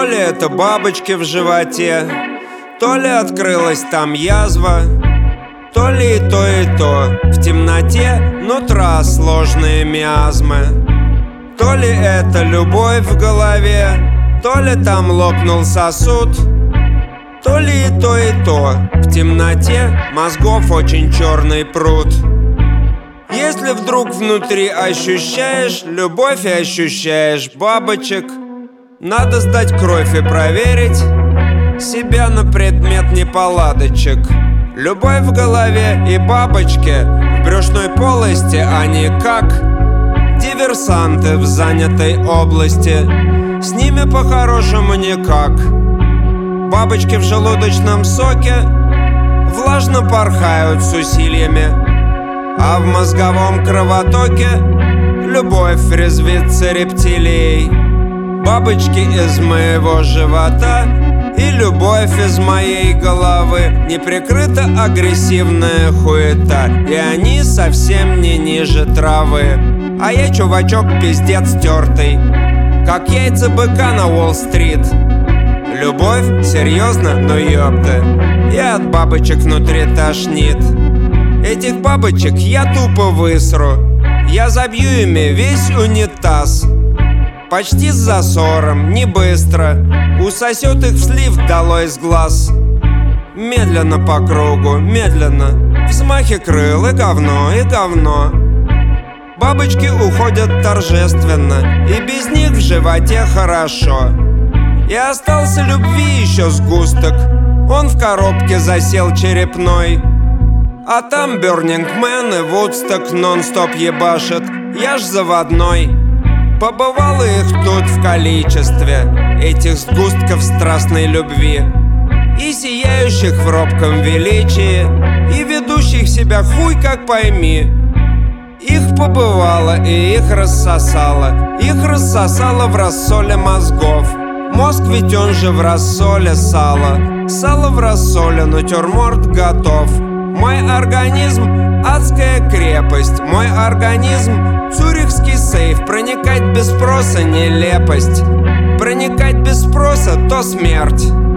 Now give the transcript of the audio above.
ли это бабочки в животе, то ли открылась там язва, то ли и то. В темноте нутра сложные миазмы. То ли это любовь в голове, то ли там лопнул сосуд, то ли и то. В темноте мозгов очень черный пруд. Если вдруг внутри ощущаешь любовь и ощущаешь бабочек, надо сдать кровь и проверить себя на предмет неполадочек. Любовь в голове и бабочки в брюшной полости, они как диверсанты в занятой области. С ними по-хорошему никак. Бабочки в желудочном соке влажно порхают с усилиями, а в мозговом кровотоке любовь резвится рептилией. Бабочки из моего живота и любовь из моей головы, неприкрыто агрессивная хуета, и они совсем не ниже травы. А я чувачок пиздец тертый, как яйца быка на Уолл-стрит. Любовь? Серьезно? Ну ёпта. И от бабочек внутри тошнит. Этих бабочек я тупо высру. Я забью ими весь унитаз. Почти с засором, не быстро. Усосет их в слив долой с глаз. Медленно по кругу, медленно. Взмахи крыл и говно, и говно. Бабочки уходят торжественно, и без них в животе хорошо. И остался любви еще сгусток. Он в коробке засел черепной. А там Burning Man и Woodstock нон-стоп ебашит. Я ж заводной. Побывало их тут в количестве, этих сгустков страстной любви, и сияющих в робком величии, и ведущих себя хуй как пойми. Их побывало и их рассосало в рассоле мозгов. Мозг ведь он же в рассоле сало. Сало в рассоле, натюрморт готов. Мой организм — адская крепость. Мой организм — цюрихский сейф. Проникать без спроса — нелепость. Проникать без спроса — то смерть.